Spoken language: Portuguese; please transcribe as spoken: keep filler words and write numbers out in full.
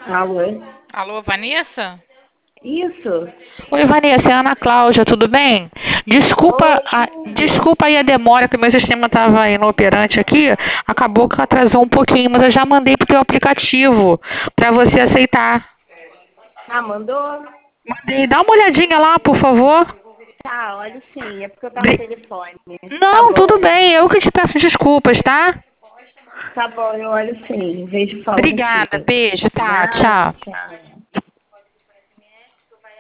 Alô? Alô, Vanessa? Isso. Oi, Vanessa, é a Ana Cláudia, tudo bem? Desculpa, Oi, a, tudo. desculpa aí a demora que o meu sistema estava inoperante aqui, acabou que atrasou um pouquinho, mas eu já mandei pro teu aplicativo para você aceitar. Ah, mandou? Mandei, dá uma olhadinha lá, por favor. Tá, olha sim, é porque eu tava no Bri- telefone. Tá Não, tudo bom. bem, eu que te peço desculpas, tá? Tá bom, eu olho sim. Vejo falo Obrigada, contigo. beijo, tá, Nada, tchau. tchau.